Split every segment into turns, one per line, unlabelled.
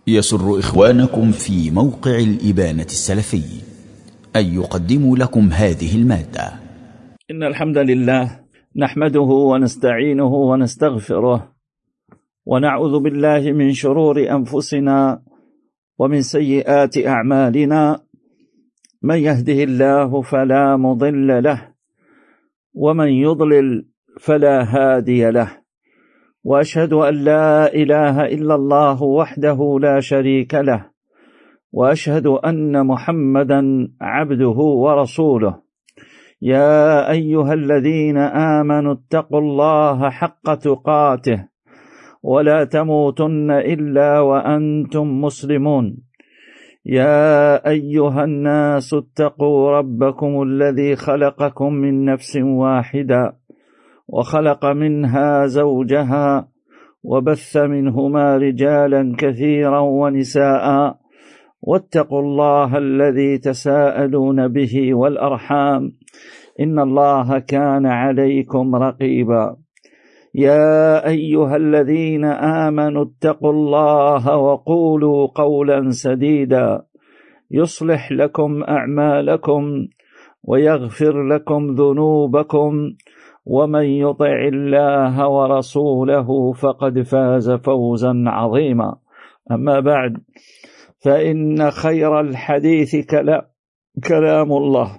يسر إخوانكم في موقع الإبانة السلفي أن يقدموا لكم هذه المادة.
إن الحمد لله نحمده ونستعينه ونستغفره ونعوذ بالله من شرور أنفسنا ومن سيئات أعمالنا، من يهده الله فلا مضل له ومن يضلل فلا هادي له، وأشهد أن لا إله إلا الله وحده لا شريك له، وأشهد أن محمدا عبده ورسوله. يا أيها الذين آمنوا اتقوا الله حق تقاته ولا تموتن إلا وأنتم مسلمون. يا أيها الناس اتقوا ربكم الذي خلقكم من نفس واحدة وخلق منها زوجها وبث منهما رجالا كثيرا ونساء، واتقوا الله الذي تساءلون به والأرحام إن الله كان عليكم رقيبا. يا أيها الذين آمنوا اتقوا الله وقولوا قولا سديدا يصلح لكم أعمالكم ويغفر لكم ذنوبكم، ومن يطع الله ورسوله فقد فاز فوزا عظيما. أما بعد، فإن خير الحديث كلام الله،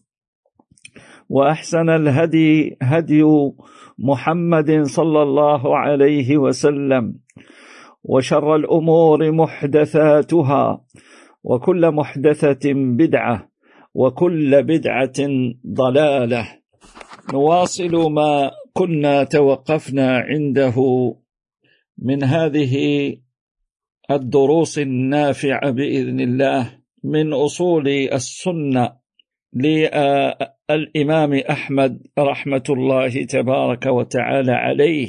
وأحسن الهدي هدي محمد صلى الله عليه وسلم، وشر الأمور محدثاتها، وكل محدثة بدعة، وكل بدعة ضلالة. نواصل ما كنا توقفنا عنده من هذه الدروس النافعة بإذن الله من أصول السنة للإمام أحمد رحمة الله تبارك وتعالى عليه.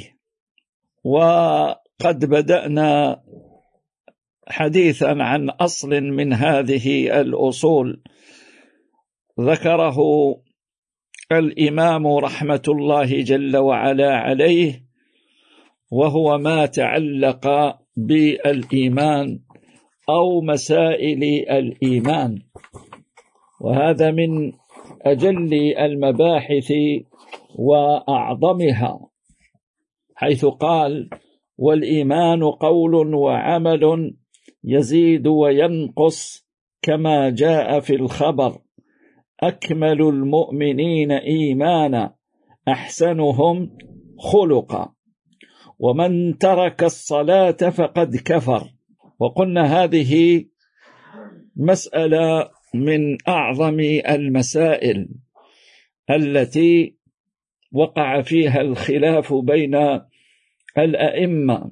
وقد بدأنا حديثا عن أصل من هذه الأصول ذكره الإمام رحمة الله جل وعلا عليه، وهو ما تعلق بالإيمان أو مسائل الإيمان، وهذا من أجل المباحث وأعظمها، حيث قال: والإيمان قول وعمل يزيد وينقص كما جاء في الخبر، أكمل المؤمنين إيمانا أحسنهم خلقا، ومن ترك الصلاة فقد كفر. وقلنا هذه مسألة من أعظم المسائل التي وقع فيها الخلاف بين الأئمة،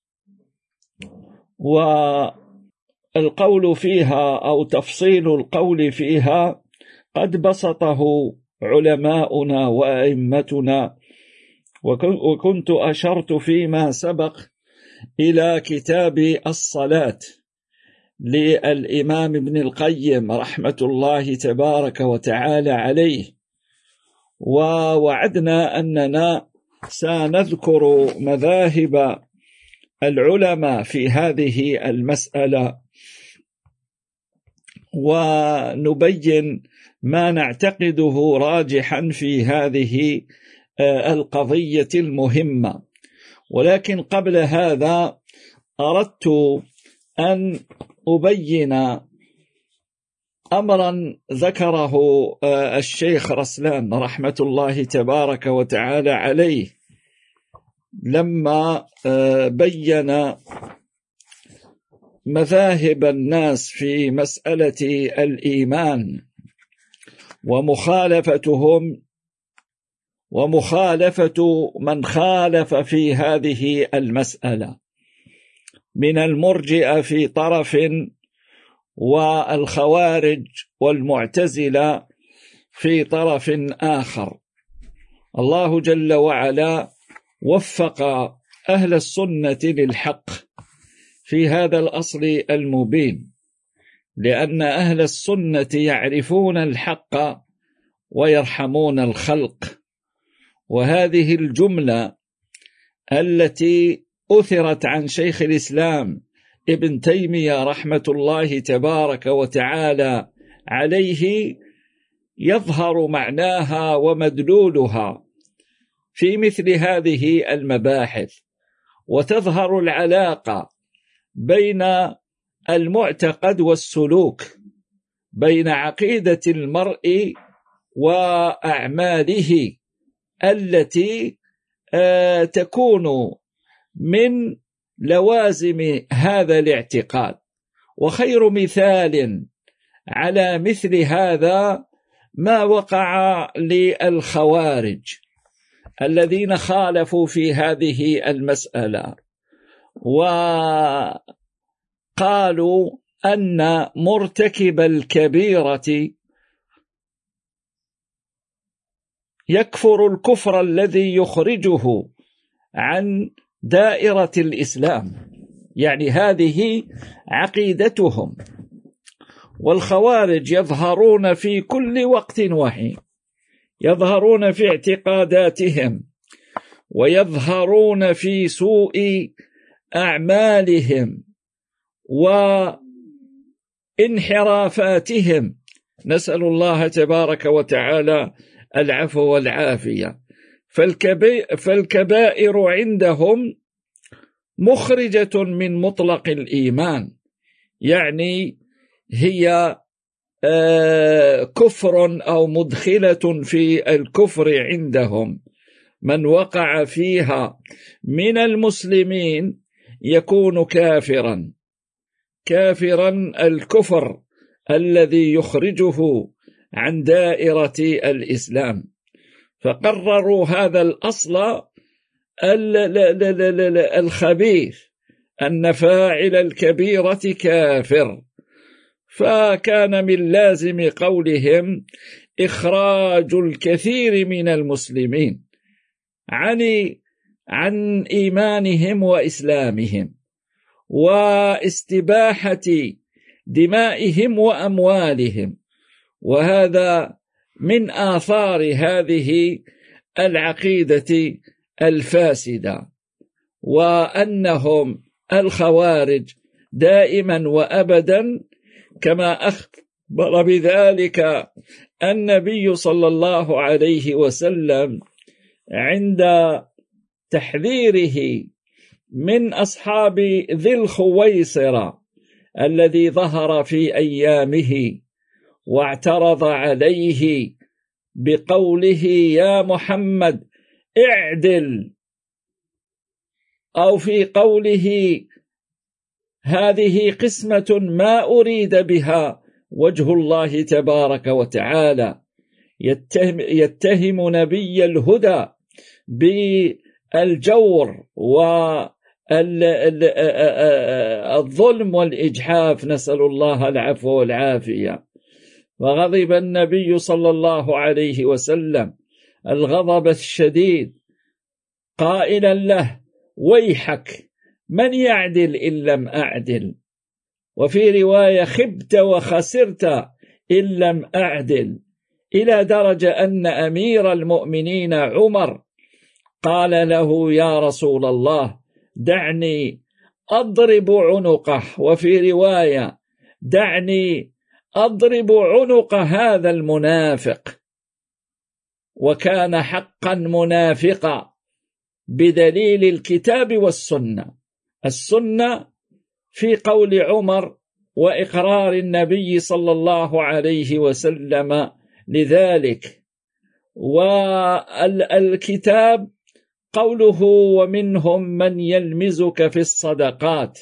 والقول فيها أو تفصيل القول فيها قد بسطه علماؤنا وأئمتنا، وكنت أشرت فيما سبق إلى كتاب الصلاة للإمام ابن القيم رحمة الله تبارك وتعالى عليه، ووعدنا أننا سنذكر مذاهب العلماء في هذه المسألة، ونبين ما نعتقده راجحا في هذه القضية المهمة. ولكن قبل هذا أردت أن أبين أمرا ذكره الشيخ رسلان رحمة الله تبارك وتعالى عليه لما بين مذاهب الناس في مسألة الإيمان ومخالفتهم ومخالفة من خالف في هذه المسألة من المرجئة في طرف، والخوارج والمعتزلة في طرف آخر. الله جل وعلا وفق أهل السنة للحق في هذا الأصل المبين، لأن أهل السنة يعرفون الحق ويرحمون الخلق. وهذه الجملة التي أثرت عن شيخ الإسلام ابن تيمية رحمة الله تبارك وتعالى عليه يظهر معناها ومدلولها في مثل هذه المباحث، وتظهر العلاقة بين المعتقد والسلوك، بين عقيدة المرء وأعماله التي تكون من لوازم هذا الاعتقاد. وخير مثال على مثل هذا ما وقع للخوارج الذين خالفوا في هذه المسألة، وقالوا أن مرتكب الكبيرة يكفر الكفر الذي يخرجه عن دائرة الإسلام، يعني هذه عقيدتهم. والخوارج يظهرون في كل وقت وحين، يظهرون في اعتقاداتهم، ويظهرون في سوء أعمالهم وانحرافاتهم، نسأل الله تبارك وتعالى العفو والعافية. فالكبائر عندهم مخرجة من مطلق الإيمان، يعني هي كفر أو مدخلة في الكفر عندهم. من وقع فيها من المسلمين يكون كافرا الكفر الذي يخرجه عن دائرة الإسلام. فقرروا هذا الأصل الخبيث أن فاعل الكبيرة كافر، فكان من لازم قولهم إخراج الكثير من المسلمين عن إيمانهم وإسلامهم، واستباحة دمائهم وأموالهم. وهذا من آثار هذه العقيدة الفاسدة، وأنهم الخوارج دائما وأبدا كما أخبر بذلك النبي صلى الله عليه وسلم عند تحذيره من أصحاب ذي الخويصرة الذي ظهر في أيامه واعترض عليه بقوله يا محمد اعدل، أو في قوله هذه قسمة ما أريد بها وجه الله تبارك وتعالى، يتهم نبي الهدى بالجور والظلم والإجحاف، نسأل الله العفو والعافية. وغضب النبي صلى الله عليه وسلم الغضب الشديد قائلا له ويحك من يعدل إن لم أعدل، وفي رواية خبت وخسرت إن لم أعدل، إلى درجة أن أمير المؤمنين عمر قال له يا رسول الله دعني أضرب عنقه، وفي رواية دعني أضرب عنق هذا المنافق. وكان حقا منافقا بدليل الكتاب والسنة، السنة في قول عمر وإقرار النبي صلى الله عليه وسلم لذلك، والكتاب قوله ومنهم من يلمزك في الصدقات.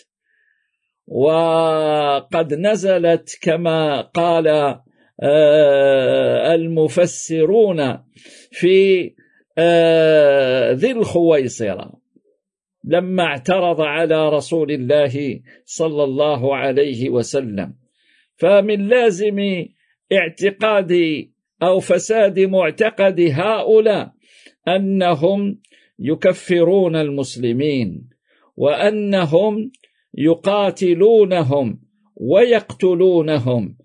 وقد نزلت كما قال المفسرون في ذي الخويصرة لما اعترض على رسول الله صلى الله عليه وسلم. فمن لازم اعتقاد أو فساد معتقد هؤلاء أنهم يكفرون المسلمين، وأنهم يقاتلونهم ويقتلونهم،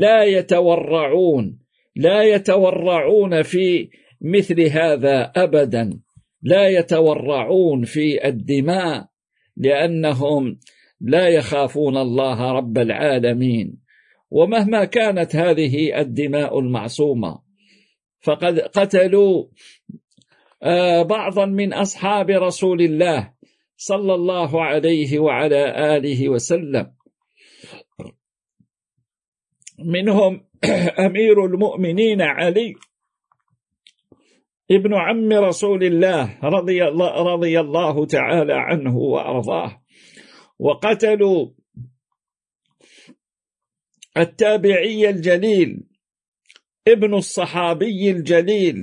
لا يتورعون في مثل هذا أبدا، لا يتورعون في الدماء، لأنهم لا يخافون الله رب العالمين. ومهما كانت هذه الدماء المعصومة، فقد قتلوا بعضا من أصحاب رسول الله صلى الله عليه وعلى آله وسلم، منهم أمير المؤمنين علي ابن عم رسول الله رضي الله تعالى عنه وأرضاه. وقتلوا التابعي الجليل ابن الصحابي الجليل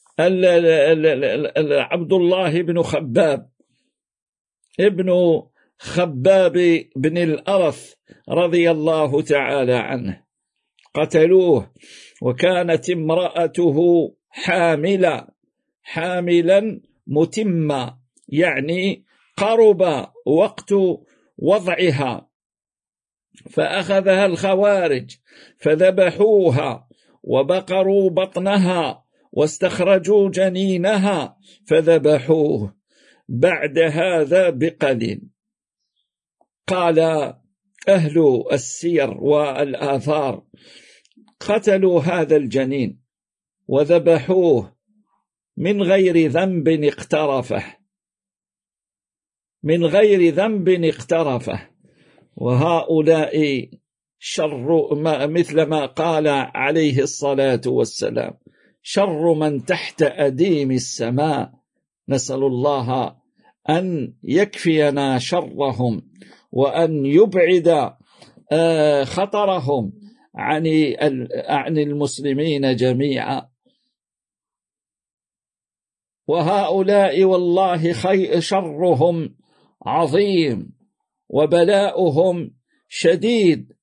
عبد الله بن خباب ابن خباب بن الأرث رضي الله تعالى عنه، قتلوه. وكانت امرأته حاملا متمة، يعني قرب وقت وضعها، فأخذها الخوارج فذبحوها وبقروا بطنها واستخرجوا جنينها فذبحوه. بعد هذا بقليل قال أهل السير والآثار قتلوا هذا الجنين وذبحوه من غير ذنب اقترفه، وهؤلاء شر مثل ما قال عليه الصلاة والسلام: شر من تحت أديم السماء. نسأل الله أن يكفينا شرهم وأن يبعد خطرهم عن المسلمين جميعا. وهؤلاء والله شرهم عظيم وبلاؤهم شديد،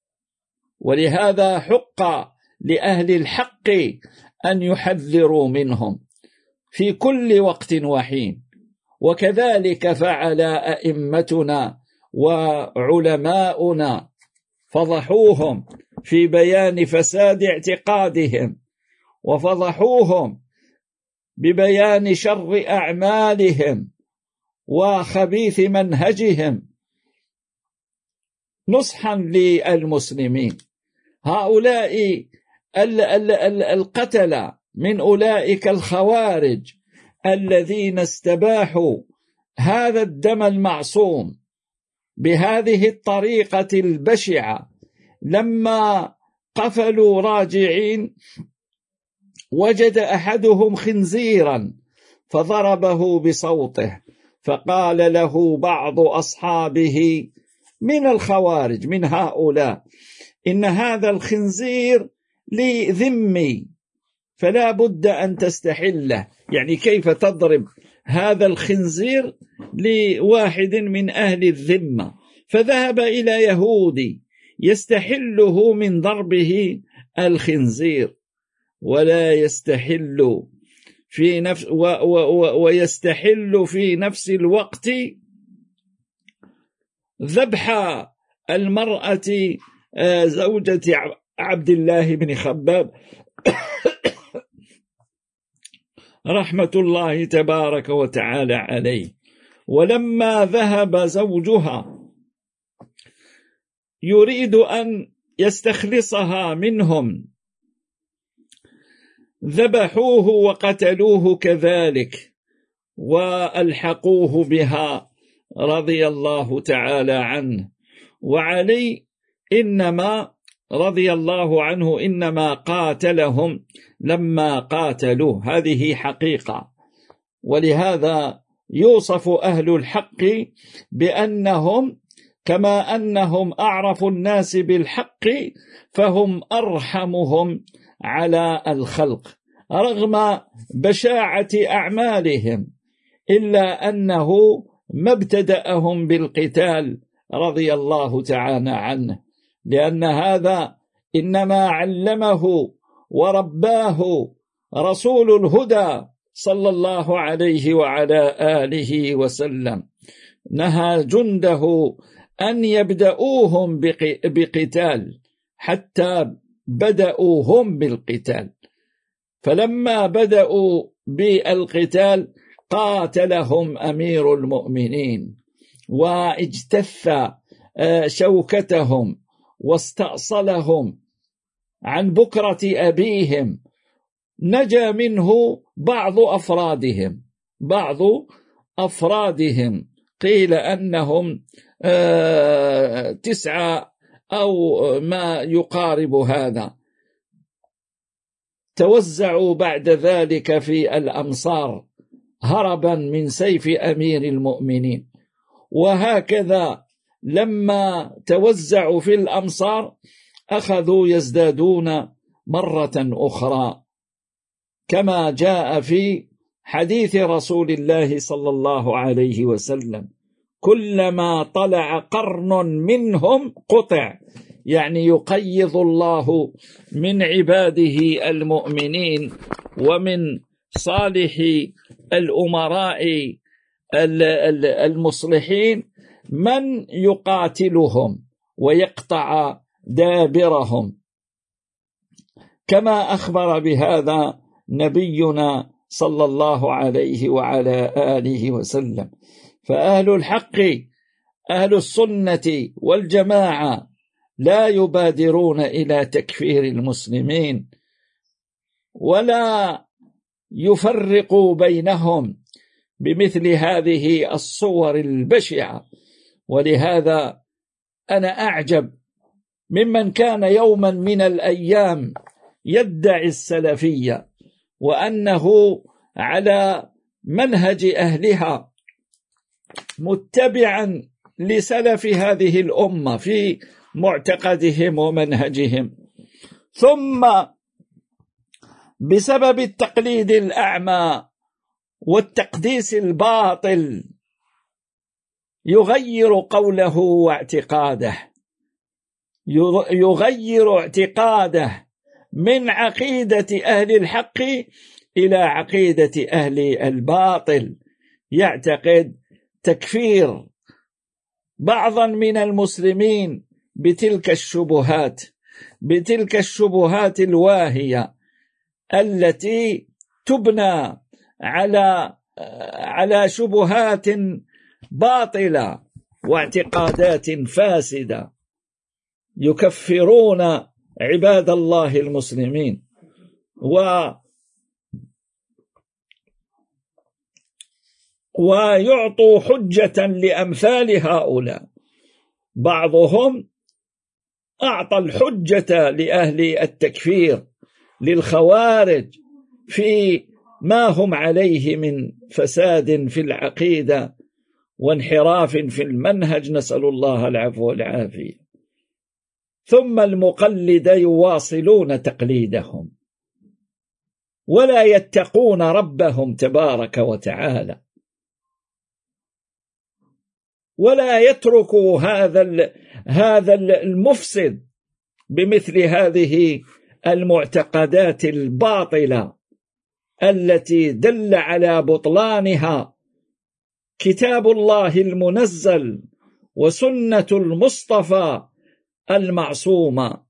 ولهذا حق لأهل الحق أن يحذروا منهم في كل وقت وحين. وكذلك فعل أئمتنا وعلماؤنا، فضحوهم في بيان فساد اعتقادهم، وفضحوهم ببيان شر أعمالهم وخبيث منهجهم نصحا للمسلمين. هؤلاء القتلة من أولئك الخوارج الذين استباحوا هذا الدم المعصوم بهذه الطريقة البشعة، لما قفلوا راجعين وجد أحدهم خنزيرا فضربه بصوته، فقال له بعض أصحابه من الخوارج من هؤلاء: إن هذا الخنزير لي ذمي فلا بد أن تستحله. يعني كيف تضرب هذا الخنزير لواحد من أهل الذمة؟ فذهب إلى يهودي يستحله من ضربه الخنزير، ولا يستحل في نفس ويستحل في نفس الوقت ذبح المرأة زوجة عبد الله بن خباب رحمة الله تبارك وتعالى عليه. ولما ذهب زوجها يريد أن يستخلصها منهم ذبحوه وقتلوه كذلك وألحقوه بها رضي الله تعالى عنه. وعلي إنما رضي الله عنه إنما قاتلهم لما قاتلوه، هذه حقيقة. ولهذا يوصف أهل الحق بأنهم كما أنهم أعرف الناس بالحق فهم أرحمهم على الخلق، رغم بشاعة أعمالهم، إلا أنه ما ابتدأهم بالقتال رضي الله تعالى عنه، لأن هذا إنما علمه ورباه رسول الهدى صلى الله عليه وعلى آله وسلم. نهى جنده أن يبدأوهم بقتال حتى بدأوهم بالقتال، فلما بدأوا بالقتال قاتلهم أمير المؤمنين واجتث شوكتهم واستأصلهم عن بكرة أبيهم، نجا منه بعض أفرادهم قيل أنهم 9 أو ما يقارب هذا، توزعوا بعد ذلك في الأمصار هربا من سيف أمير المؤمنين. وهكذا لما توزعوا في الأمصار أخذوا يزدادون مرة أخرى، كما جاء في حديث رسول الله صلى الله عليه وسلم: كلما طلع قرن منهم قطع، يعني يقيض الله من عباده المؤمنين ومن صالح الأمراء المصلحين من يقاتلهم ويقطع دابرهم، كما أخبر بهذا نبينا صلى الله عليه وعلى آله وسلم. فأهل الحق أهل السنة والجماعة لا يبادرون إلى تكفير المسلمين ولا يفرقوا بينهم بمثل هذه الصور البشعة. ولهذا أنا أعجب ممن كان يوما من الأيام يدعي السلفية وأنه على منهج أهلها متبعا لسلف هذه الأمة في معتقدهم ومنهجهم، ثم بسبب التقليد الأعمى والتقديس الباطل يغير قوله واعتقاده، يغير اعتقاده من عقيدة أهل الحق إلى عقيدة أهل الباطل، يعتقد تكفير بعضا من المسلمين بتلك الشبهات الواهية التي تبنى على شبهات باطلة واعتقادات فاسدة، يكفرون عباد الله المسلمين ويعطوا حجة لأمثال هؤلاء. بعضهم أعطى الحجة لأهل التكفير للخوارج في ما هم عليه من فساد في العقيدة وانحراف في المنهج، نسأل الله العفو والعافية. ثم المقلد يواصلون تقليدهم ولا يتقون ربهم تبارك وتعالى، ولا يتركوا هذا المفسد بمثل هذه المعتقدات الباطلة التي دل على بطلانها كتاب الله المنزل وسنة المصطفى المعصومة.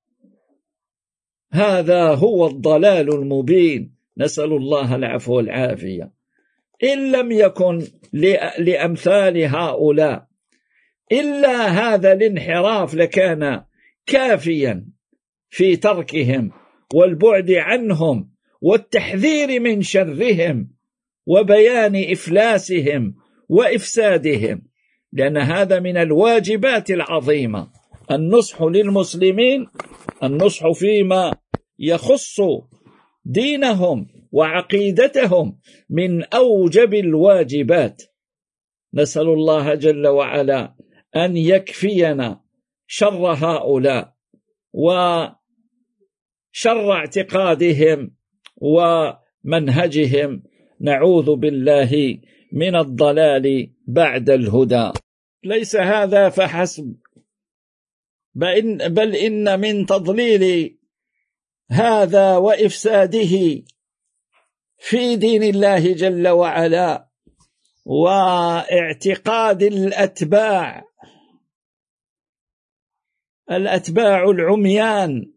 هذا هو الضلال المبين، نسأل الله العفو والعافية. إن لم يكن لأمثال هؤلاء إلا هذا الانحراف لكان كافيا في تركهم والبعد عنهم والتحذير من شرهم وبيان إفلاسهم وإفسادهم، لأن هذا من الواجبات العظيمة، النصح للمسلمين، النصح فيما يخص دينهم وعقيدتهم من أوجب الواجبات. نسأل الله جل وعلا أن يكفينا شر هؤلاء وشر اعتقادهم ومنهجهم، نعوذ بالله من الضلال بعد الهدى. ليس هذا فحسب، بل إن من تضليل هذا وإفساده في دين الله جل وعلا واعتقاد الأتباع العميان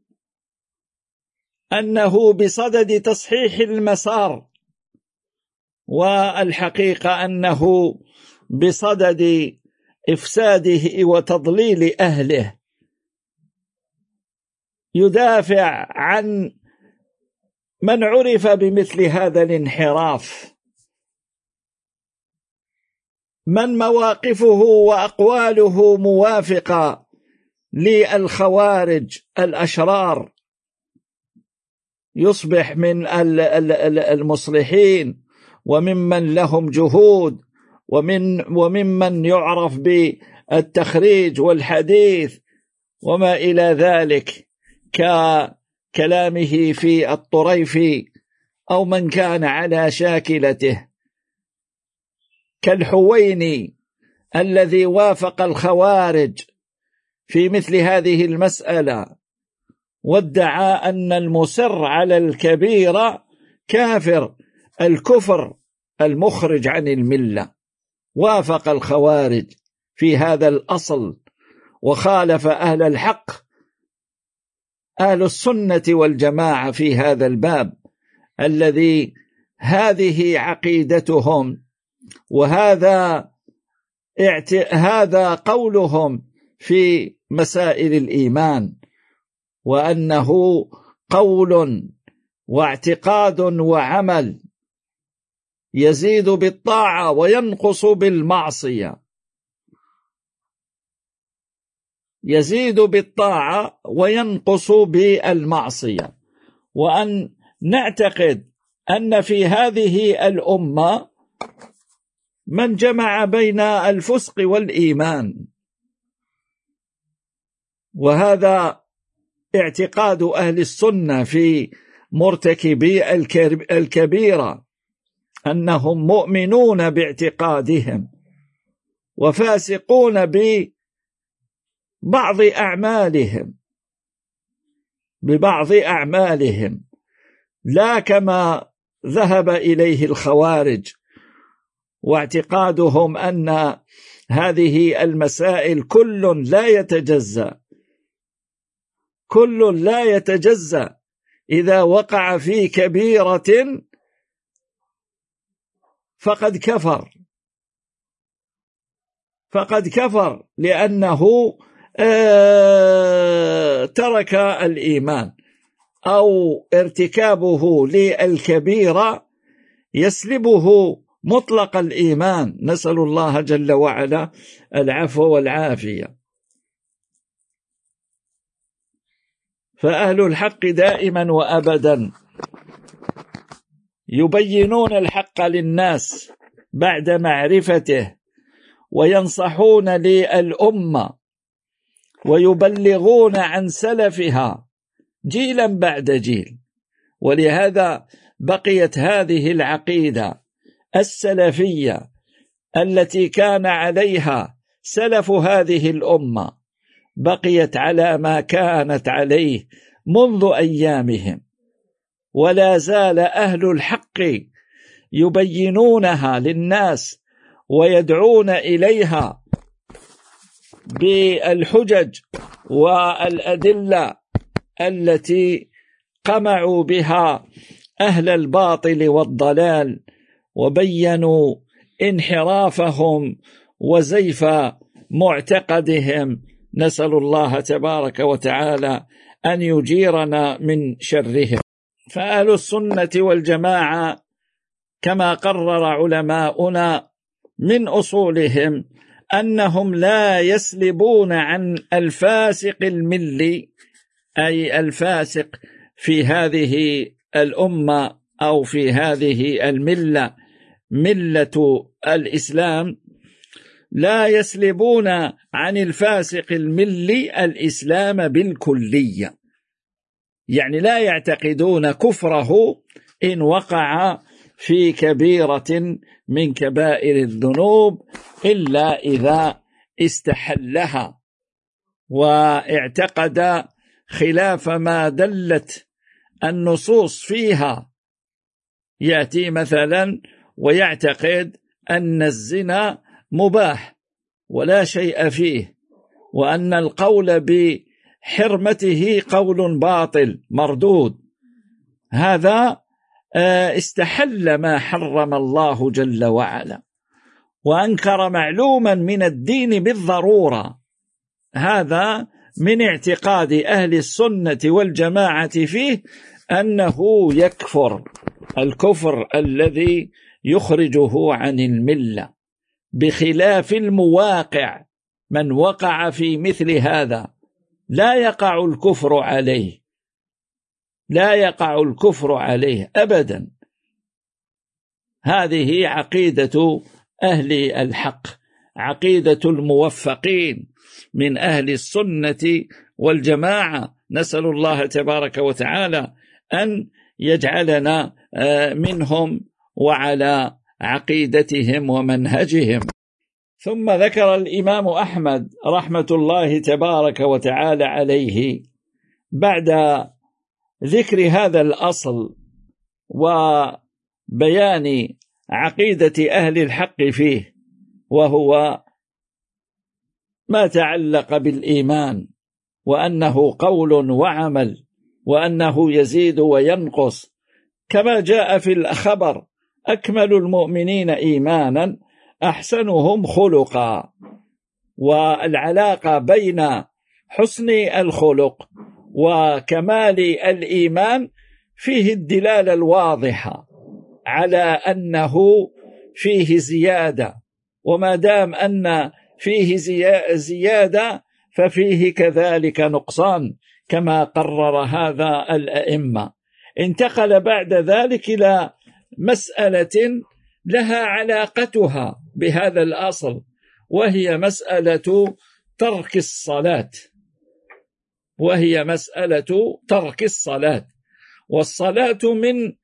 أنه بصدد تصحيح المسار، والحقيقة أنه بصدد إفساده وتضليل أهله، يدافع عن من عرف بمثل هذا الانحراف، من مواقفه وأقواله موافقة للخوارج الأشرار، يصبح من المصلحين وممن لهم جهود وممن يعرف بالتخريج والحديث وما إلى ذلك، ككلامه في الطريفي أو من كان على شاكلته، كالحويني الذي وافق الخوارج في مثل هذه المسألة وادعى أن المصر على الكبيرة كافر، الكفر المخرج عن الملة، وافق الخوارج في هذا الأصل وخالف أهل الحق أهل السنة والجماعة في هذا الباب الذي هذه عقيدتهم وهذا قولهم في مسائل الإيمان، وأنه قول واعتقاد وعمل يزيد بالطاعة وينقص بالمعصية، يزيد بالطاعة وينقص بالمعصية، وأن نعتقد أن في هذه الأمة من جمع بين الفسق والإيمان، وهذا اعتقاد أهل السنة في مرتكبي الكبيرة، أنهم مؤمنون باعتقادهم وفاسقون ببعض أعمالهم، لا كما ذهب إليه الخوارج، واعتقادهم أن هذه المسائل كل لا يتجزأ إذا وقع في كبيرة فقد كفر لأنه ترك الإيمان، أو ارتكابه للكبيرة يسلبه مطلق الإيمان، نسأل الله جل وعلا العفو والعافية. فأهل الحق دائما وأبدا يبينون الحق للناس بعد معرفته، وينصحون للأمة ويبلغون عن سلفها جيلا بعد جيل، ولهذا بقيت هذه العقيدة السلفية التي كان عليها سلف هذه الأمة، بقيت على ما كانت عليه منذ أيامهم، ولا زال أهل الحق يبينونها للناس ويدعون إليها بالحجج والأدلة التي قمعوا بها أهل الباطل والضلال، وبينوا انحرافهم وزيف معتقدهم، نسأل الله تبارك وتعالى أن يجيرنا من شرهم. فأهل السنة والجماعة كما قرر علماؤنا من أصولهم أنهم لا يسلبون عن الفاسق الملي، أي الفاسق في هذه الأمة أو في هذه الملة، ملة الإسلام، لا يسلبون عن الفاسق الملي الإسلام بالكلية، يعني لا يعتقدون كفره إن وقع في كبيرة من كبائر الذنوب إلا إذا استحلها واعتقد خلاف ما دلت النصوص فيها. يأتي مثلا ويعتقد أن الزنا مباح ولا شيء فيه، وأن القول بحرمته قول باطل مردود، هذا استحل ما حرم الله جل وعلا، وأنكر معلوما من الدين بالضرورة. هذا من اعتقاد أهل السنة والجماعة فيه أنه يكفر الكفر الذي يخرجه عن الملة، بخلاف المواقع. من وقع في مثل هذا لا يقع الكفر عليه، لا يقع الكفر عليه أبدا. هذه عقيدة أهل الحق، عقيدة الموفقين من أهل السنة والجماعة. نسأل الله تبارك وتعالى أن يجعلنا منهم وعلى عقيدتهم ومنهجهم. ثم ذكر الإمام أحمد رحمة الله تبارك وتعالى عليه بعد ذكر هذا الأصل وبيان عقيدة أهل الحق فيه، وهو ما تعلق بالإيمان، وأنه قول وعمل، وأنه يزيد وينقص، كما جاء في الخبر: أكمل المؤمنين إيمانا أحسنهم خلقا. والعلاقة بين حسن الخلق وكمال الإيمان فيه الدلالة الواضحة على أنه فيه زيادة، وما دام أن فيه زيادة ففيه كذلك نقصان، كما قرر هذا الأئمة. انتقل بعد ذلك إلى مسألة لها علاقتها بهذا الأصل، وهي مسألة ترك الصلاة، والصلاة من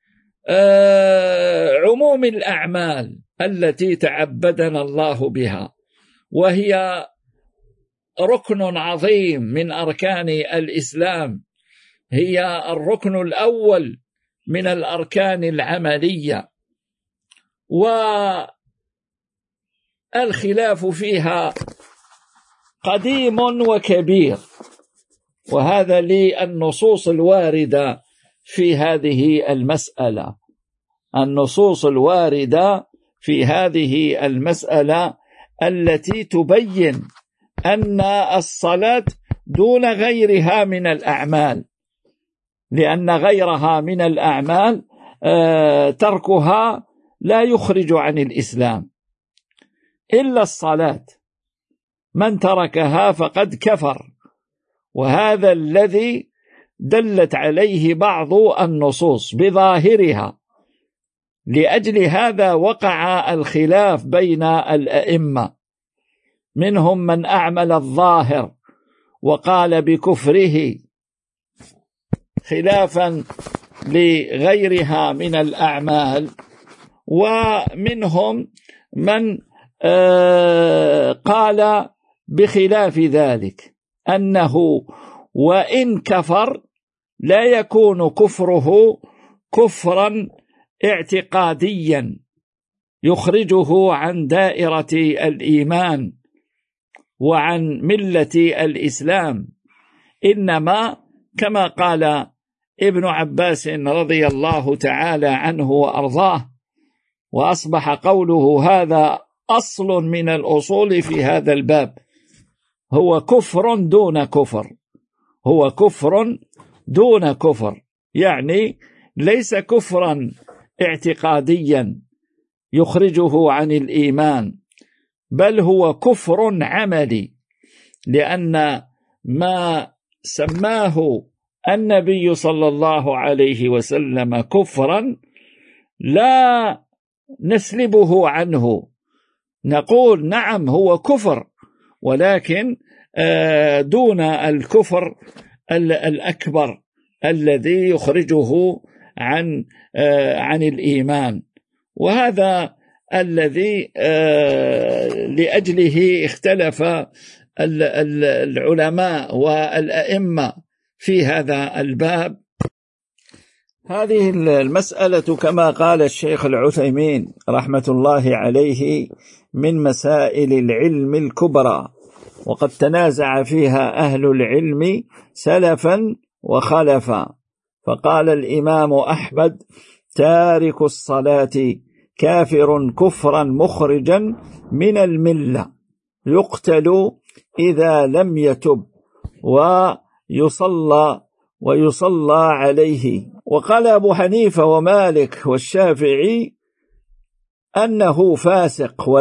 عموم الأعمال التي تعبدنا الله بها، وهي ركن عظيم من أركان الإسلام، هي الركن الأول من الأركان العملية، والخلاف فيها قديم وكبير. وهذا للنصوص الواردة في هذه المسألة، النصوص الواردة في هذه المسألة التي تبين أن الصلاة دون غيرها من الأعمال، لأن غيرها من الأعمال تركها لا يخرج عن الإسلام، إلا الصلاة من تركها فقد كفر، وهذا الذي دلت عليه بعض النصوص بظاهرها. لأجل هذا وقع الخلاف بين الأئمة، منهم من أعمل الظاهر وقال بكفره خلافا لغيرها من الأعمال، ومنهم من قال بخلاف ذلك، أنه وإن كفر لا يكون كفره كفرا اعتقاديا يخرجه عن دائرة الإيمان وعن ملة الإسلام، إنما كما قال ابن عباس رضي الله تعالى عنه وأرضاه، وأصبح قوله هذا أصل من الأصول في هذا الباب، هو كفر دون كفر، هو كفر دون كفر، يعني ليس كفرا اعتقاديا يخرجه عن الإيمان، بل هو كفر عملي، لأن ما سماه النبي صلى الله عليه وسلم كفرا لا نسلبه عنه، نقول نعم هو كفر، ولكن دون الكفر الأكبر الذي يخرجه عن الإيمان. وهذا الذي لأجله اختلف العلماء والأئمة في هذا الباب. هذه المسألة كما قال الشيخ العثيمين رحمة الله عليه من مسائل العلم الكبرى، وقد تنازع فيها أهل العلم سلفا وخلفا. فقال الإمام أحمد: تارك الصلاة كافر كفرا مخرجا من الملة يقتل إذا لم يتب ويصلى عليه. وقال أبو حنيفة ومالك والشافعي أنه فاسق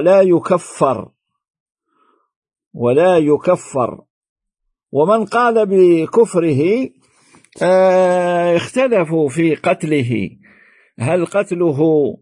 ولا يكفر. ومن قال بكفره اختلفوا في قتله، هل قتله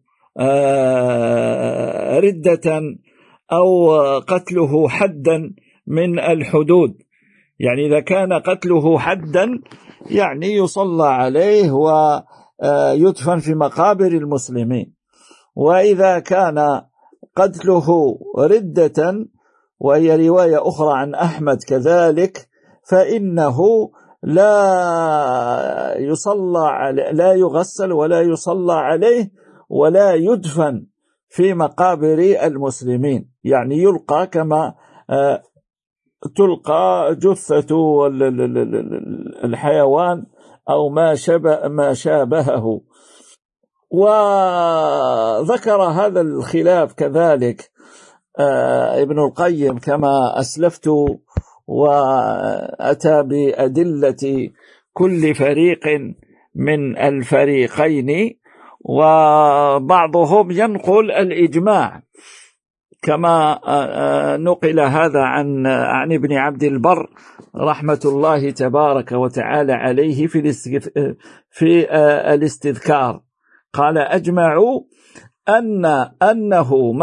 ردة أو قتله حدا من الحدود. يعني إذا كان قتله حدا يعني يصلى عليه ويدفن في مقابر المسلمين، وإذا كان قتله ردة وهي رواية أخرى عن أحمد كذلك فإنه لا يغسل ولا يصلى عليه ولا يدفن في مقابر المسلمين، يعني يلقى كما تلقى جثة الحيوان أو ما شابهه. وذكر هذا الخلاف كذلك ابن القيم كما أسلفت، وأتى بأدلة كل فريق من الفريقين، وبعضهم ينقل الإجماع كما نقل هذا عن ابن عبد البر رحمة الله تبارك وتعالى عليه في الاستذكار، قال أجمعوا أنه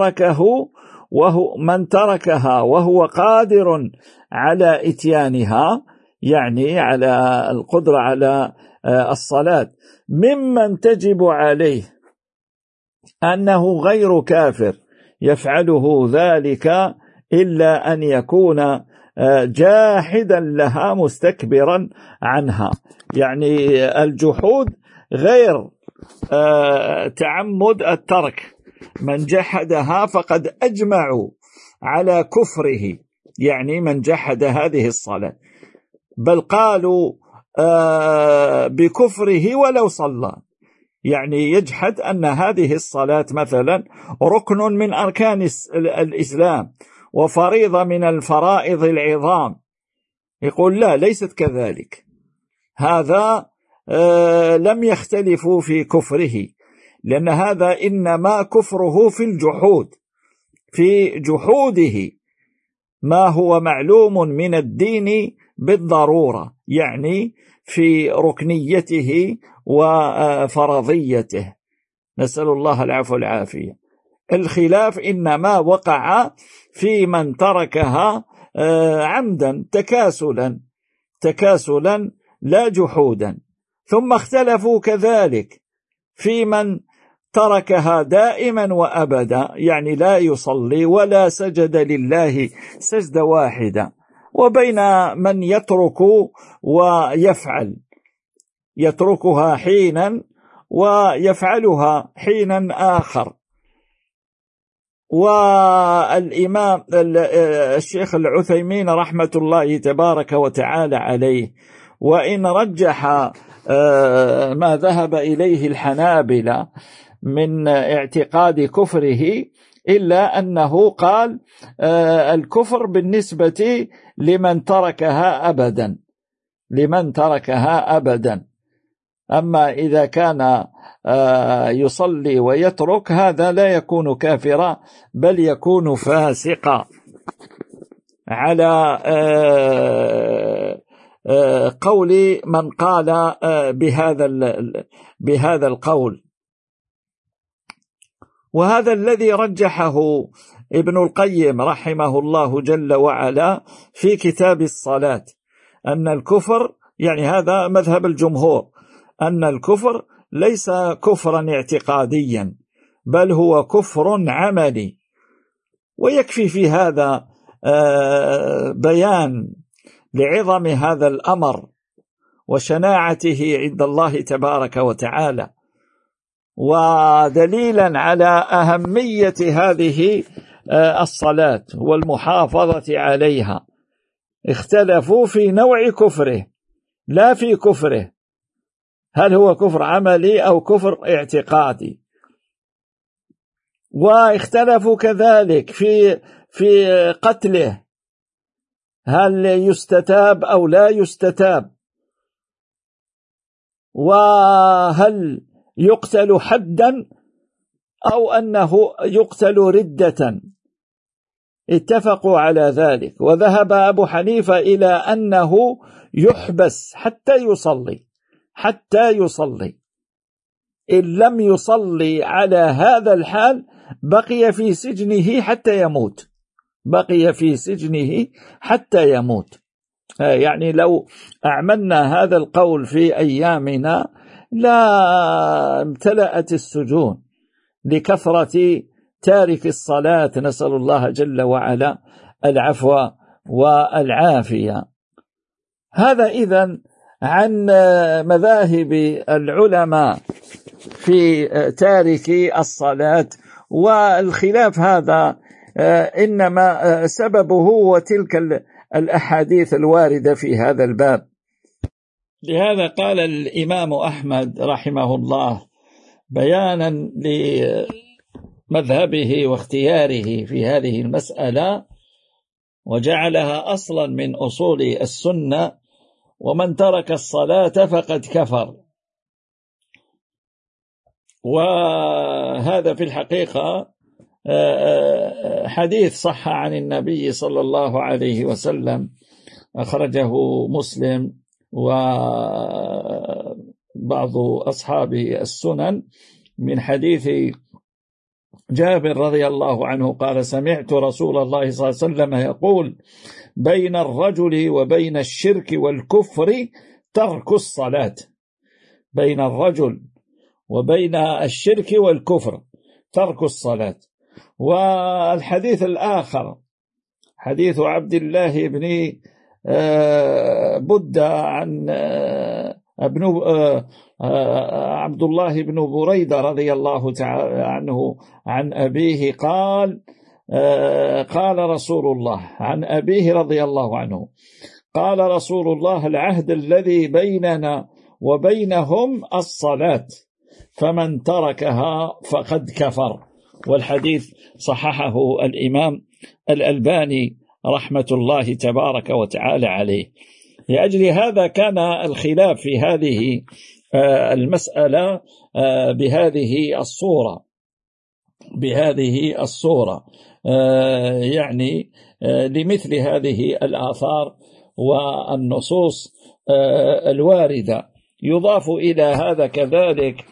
من تركها وهو قادر على إتيانها، يعني على القدرة على الصلاة، ممن تجب عليه أنه غير كافر يفعله ذلك إلا أن يكون جاحدا لها مستكبرا عنها. يعني الجحود غير تعمد الترك، من جحدها فقد أجمعوا على كفره، يعني من جحد هذه الصلاة، بل قالوا بكفره ولو صلى، يعني يجحد أن هذه الصلاة مثلا ركن من أركان الإسلام وفريضة من الفرائض العظام، يقول لا ليست كذلك، هذا لم يختلفوا في كفره، لأن هذا إنما كفره في الجحود، في جحوده ما هو معلوم من الدين بالضرورة، يعني في ركنيته وفرضيته، نسأل الله العفو والعافية. الخلاف إنما وقع في من تركها عمدا تكاسلا لا جحودا. ثم اختلفوا كذلك في من تركها دائما وأبدا، يعني لا يصلي ولا سجد لله سجدة واحدة، وبين من يترك ويفعل، يتركها حينا ويفعلها حينا آخر. والإمام الشيخ العثيمين رحمة الله تبارك وتعالى عليه وإن رجح ما ذهب إليه الحنابلة من اعتقاد كفره، إلا أنه قال الكفر بالنسبة لمن تركها أبدا، أما إذا كان يصلي ويترك هذا لا يكون كافرا بل يكون فاسقا، على قول من قال بهذا القول. وهذا الذي رجحه ابن القيم رحمه الله جل وعلا في كتاب الصلاة، أن الكفر، يعني هذا مذهب الجمهور، أن الكفر ليس كفرا اعتقاديا بل هو كفر عملي. ويكفي في هذا بيان لعظم هذا الأمر وشناعته عند الله تبارك وتعالى، ودليلا على أهمية هذه الصلاة والمحافظة عليها. اختلفوا في نوع كفره لا في كفره، هل هو كفر عملي أو كفر اعتقادي. واختلفوا كذلك في قتله، هل يستتاب أو لا يستتاب، وهل يقتل حدا أو أنه يقتل ردة. اتفقوا على ذلك، وذهب أبو حنيفة إلى أنه يحبس حتى يصلي، إن لم يصلي على هذا الحال بقي في سجنه حتى يموت. يعني لو أعملنا هذا القول في أيامنا لا امتلأت السجون لكثرة تارك الصلاة، نسأل الله جل وعلا العفو والعافية. هذا إذن عن مذاهب العلماء في تارك الصلاة. والخلاف هذا إنما سببه وتلك الأحاديث الواردة في هذا الباب. لهذا قال الإمام أحمد رحمه الله بيانا لمذهبه واختياره في هذه المسألة، وجعلها أصلا من أصول السنة: ومن ترك الصلاة فقد كفر. وهذا في الحقيقة حديث صح عن النبي صلى الله عليه وسلم، أخرجه مسلم وبعض أصحاب السنن، من حديث جابر رضي الله عنه قال: سمعت رسول الله صلى الله عليه وسلم يقول: بين الرجل وبين الشرك والكفر ترك الصلاة. بين الرجل وبين الشرك والكفر ترك الصلاة. والحديث الآخر حديث عبد الله بن بدة عن عبد الله بن بريدة رضي الله تعالى عنه عن أبيه قال: قال رسول الله، عن أبيه رضي الله عنه قال رسول الله: العهد الذي بيننا وبينهم الصلاة، فمن تركها فقد كفر. والحديث صححه الإمام الألباني رحمة الله تبارك وتعالى عليه. لأجل هذا كان الخلاف في هذه المسألة بهذه الصورة يعني لمثل هذه الآثار والنصوص الواردة. يضاف إلى هذا كذلك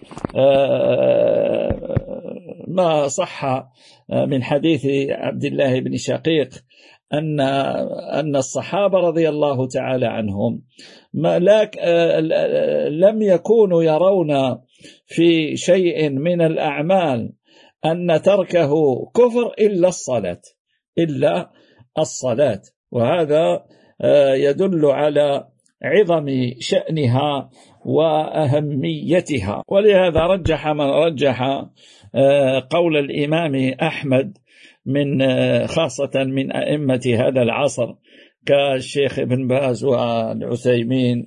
ما صح من حديث عبد الله بن شقيق أن الصحابة رضي الله تعالى عنهم لم يكونوا يرون في شيء من الأعمال أن تركه كفر إلا الصلاة. وهذا يدل على عظم شأنها وأهميتها. ولهذا رجح من رجح قول الإمام أحمد خاصة من أئمة هذا العصر كالشيخ ابن باز والعثيمين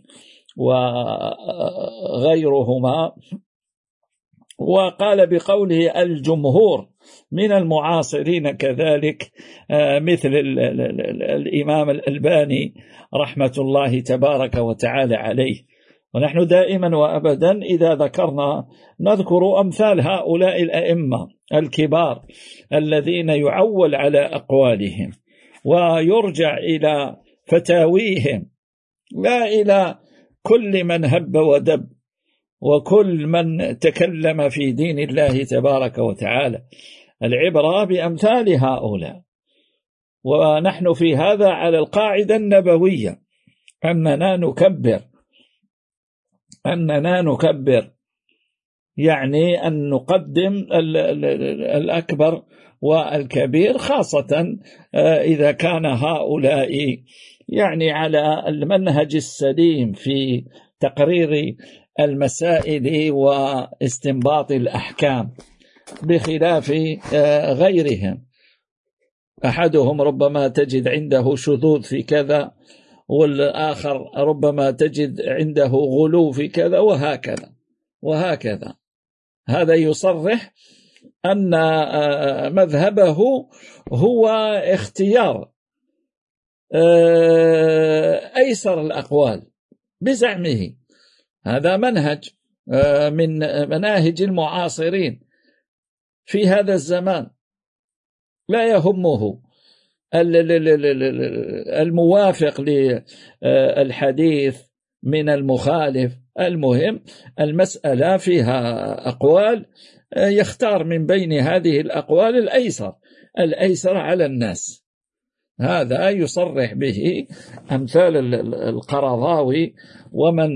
وغيرهما، وقال بقوله الجمهور من المعاصرين كذلك مثل الإمام الألباني رحمة الله تبارك وتعالى عليه. ونحن دائما وأبدا إذا ذكرنا نذكر أمثال هؤلاء الأئمة الكبار الذين يعول على أقوالهم ويرجع إلى فتاويهم، لا إلى كل من هب ودب وكل من تكلم في دين الله تبارك وتعالى. العبرة بأمثال هؤلاء. ونحن في هذا على القاعدة النبوية أننا نكبر يعني أن نقدم الأكبر والكبير، خاصة إذا كان هؤلاء يعني على المنهج السليم في تقرير المسائل واستنباط الأحكام، بخلاف غيرهم. أحدهم ربما تجد عنده شذوذ في كذا، والآخر ربما تجد عنده غلو في كذا، وهكذا. هذا يصرح أن مذهبه هو اختيار أيسر الأقوال بزعمه. هذا منهج من مناهج المعاصرين في هذا الزمان، لا يهمه الموافق للحديث من المخالف، المهم المسألة فيها أقوال، يختار من بين هذه الأقوال الأيسر على الناس. هذا يصرح به أمثال القرضاوي ومن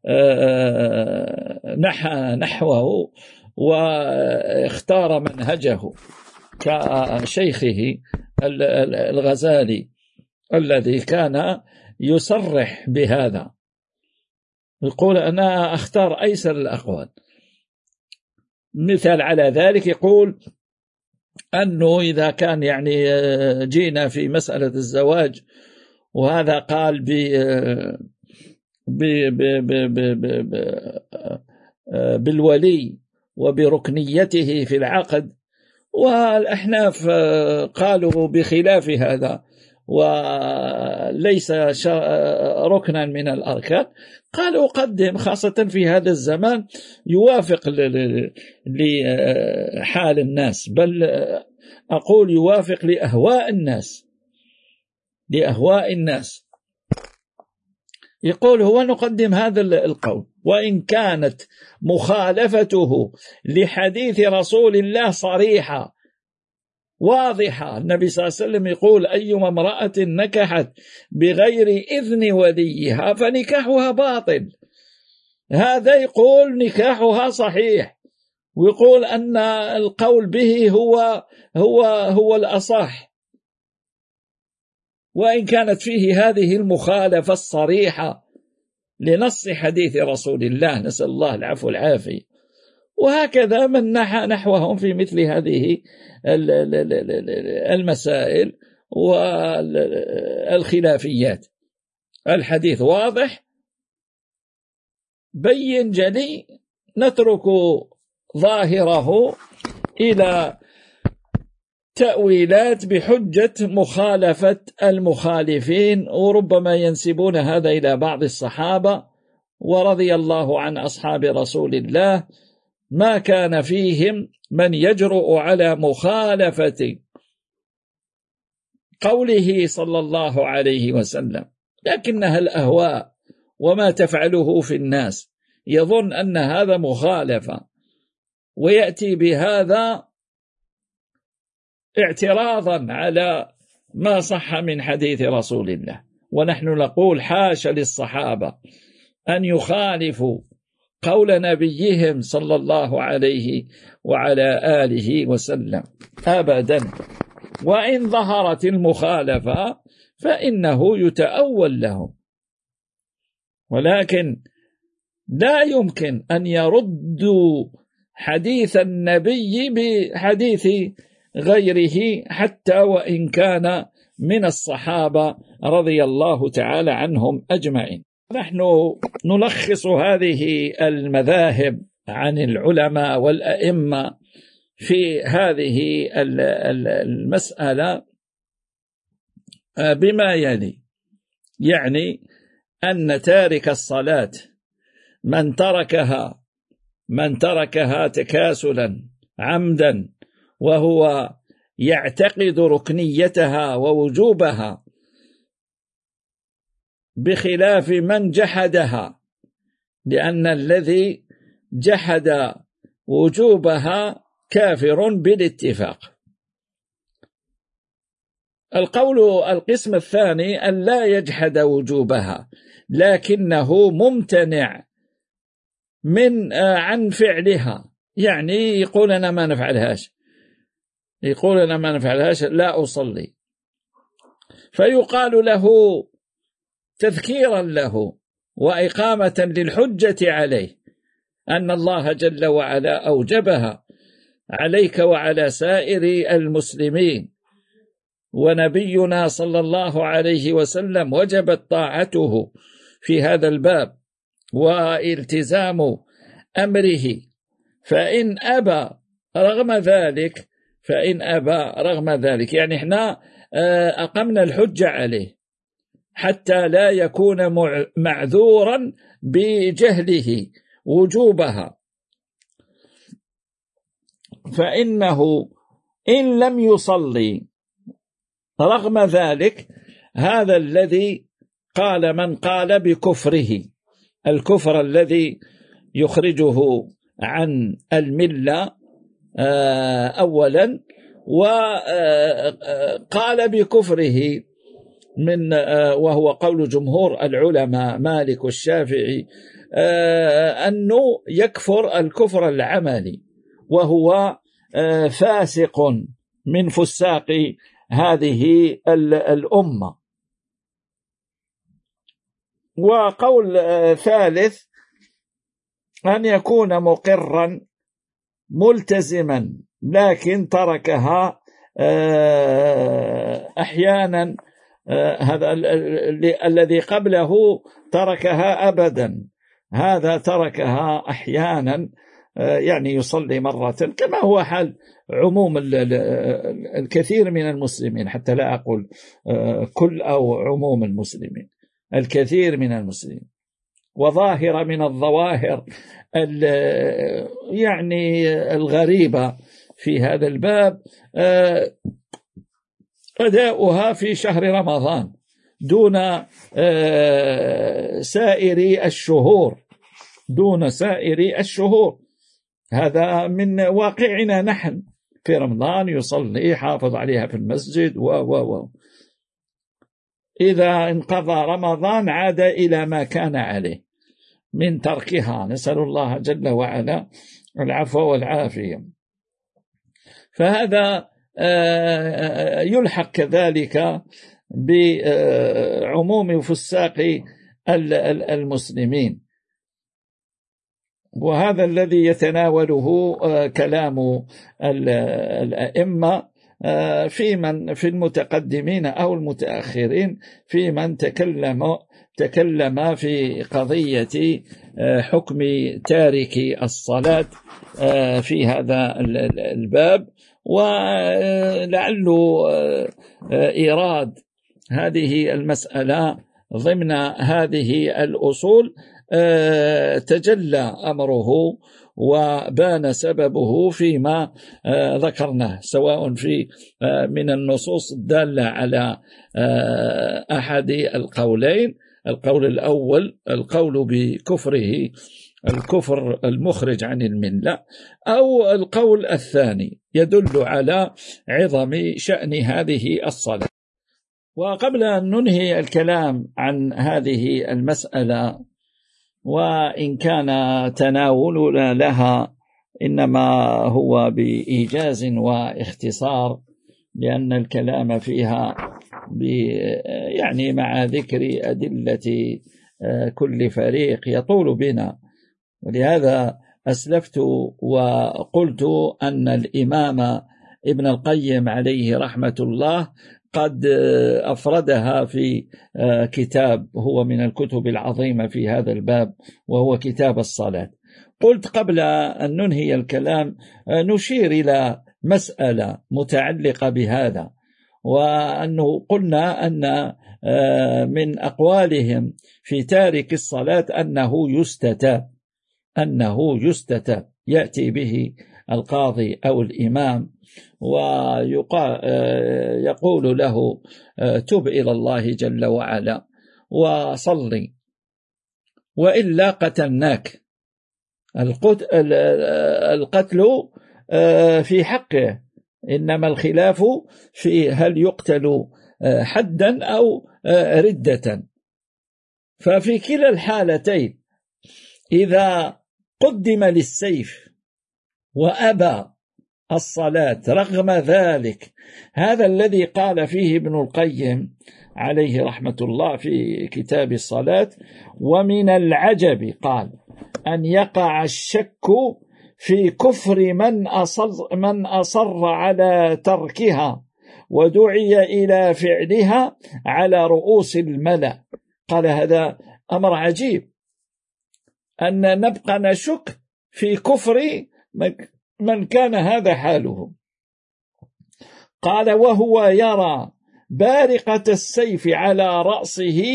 نحى نحوه واختار منهجه كشيخه الغزالي الذي كان يصرح بهذا، يقول أنا أختار أيسر الأقوال. مثال على ذلك يقول أنه إذا كان يعني جينا في مسألة الزواج، وهذا قال بالولي وبركنيته في العقد، والأحناف قالوا بخلاف هذا وليس ركنا من الأركان. قالوا قدم، خاصة في هذا الزمان يوافق لحال الناس، بل أقول يوافق لأهواء الناس. يقول هو نقدم هذا القول وإن كانت مخالفته لحديث رسول الله صريحة واضحة. النبي صلى الله عليه وسلم يقول أيما امرأة نكحت بغير إذن وليها فنكاحها باطل. هذا يقول نكاحها صحيح، ويقول أن القول به هو الأصح، وإن كانت فيه هذه المخالفة الصريحة لنص حديث رسول الله، نسأل الله العفو والعافية. وهكذا من نحى نحوهم في مثل هذه المسائل والخلافيات. الحديث واضح بين جلي، نترك ظاهره إلى تأويلات بحجة مخالفة المخالفين، وربما ينسبون هذا إلى بعض الصحابة، ورضي الله عن أصحاب رسول الله ما كان فيهم من يجرؤ على مخالفة قوله صلى الله عليه وسلم، لكنها الأهواء وما تفعله في الناس، يظن أن هذا مخالفة ويأتي بهذا اعتراضا على ما صح من حديث رسول الله. ونحن نقول حاشا للصحابة أن يخالفوا قول نبيهم صلى الله عليه وعلى آله وسلم أبدا، وإن ظهرت المخالفة فإنه يتأول لهم، ولكن لا يمكن أن يردوا حديث النبي بحديث غيره حتى وإن كان من الصحابة رضي الله تعالى عنهم أجمعين. نحن نلخص هذه المذاهب عن العلماء والأئمة في هذه المسألة بما يلي، يعني أن تارك الصلاة من تركها تكاسلا عمدا وهو يعتقد ركنيتها ووجوبها، بخلاف من جحدها، لأن الذي جحد وجوبها كافر بالاتفاق. القسم الثاني أن لا يجحد وجوبها لكنه ممتنع عن فعلها، يعني يقول أنا ما نفعلهاش، لا أصلي، فيقال له تذكيرا له وإقامة للحجة عليه أن الله جل وعلا أوجبها عليك وعلى سائر المسلمين، ونبينا صلى الله عليه وسلم وجبت طاعته في هذا الباب والتزام أمره، فإن أبى رغم ذلك فإن أبى رغم ذلك، يعني احنا أقمنا الحجة عليه حتى لا يكون معذورا بجهله وجوبها، فإنه إن لم يصلي رغم ذلك هذا الذي قال من قال بكفره، الكفر الذي يخرجه عن الملة أولا، وقال بكفره من وهو قول جمهور العلماء مالك والشافعي أنه يكفر الكفر العملي، وهو فاسق من فساق هذه الأمة. وقول ثالث أن يكون مقرا ملتزما لكن تركها أحيانا، هذا الذي قبله تركها أبدا، هذا تركها أحيانا، يعني يصلي مرة كما هو حال عموم الكثير من المسلمين، حتى لا أقول كل أو عموم المسلمين، الكثير من المسلمين. وظاهرة من الظواهر يعني الغريبة في هذا الباب أداؤها في شهر رمضان دون سائر الشهور، دون سائر الشهور. هذا من واقعنا نحن، في رمضان يصلي حافظ عليها في المسجد إذا انقضى رمضان عاد إلى ما كان عليه من تركها، نسأل الله جل وعلا العفو والعافية. فهذا يلحق كذلك بعموم فساق المسلمين، وهذا الذي يتناوله كلام الأئمة في المتقدمين أو المتأخرين، في من تكلم في قضية حكم تارك الصلاة في هذا الباب. ولعل إيراد هذه المسألة ضمن هذه الأصول تجلى أمره وبان سببه فيما ذكرناه، سواء في من النصوص الدالة على أحد القولين، القول الأول القول بكفره الكفر المخرج عن الملة، أو القول الثاني يدل على عظم شأن هذه الصلاة. وقبل أن ننهي الكلام عن هذه المسألة، وإن كان تناولنا لها إنما هو بإيجاز واختصار، لأن الكلام فيها يعني مع ذكر أدلة كل فريق يطول بنا، ولهذا أسلفت وقلت أن الإمام ابن القيم عليه رحمة الله قد أفردها في كتاب هو من الكتب العظيمة في هذا الباب، وهو كتاب الصلاة. قلت قبل أن ننهي الكلام نشير إلى مسألة متعلقة بهذا، وأنه قلنا أن من أقوالهم في تارك الصلاة أنه يستتاب، يأتي به القاضي أو الإمام ويقول له تب إلى الله جل وعلا وصلي وإلا قتلناك. القتل في حقه، إنما الخلاف في هل يقتل حدا أو ردة. ففي كلا الحالتين إذا قدم للسيف وأبى الصلاة رغم ذلك، هذا الذي قال فيه ابن القيم عليه رحمة الله في كتاب الصلاة: ومن العجب قال أن يقع الشك في كفر من أصر على تركها ودعي إلى فعلها على رؤوس الملأ. قال هذا أمر عجيب أن نبقى نشك في كفر من كان هذا حاله. قال: وهو يرى بارقة السيف على رأسه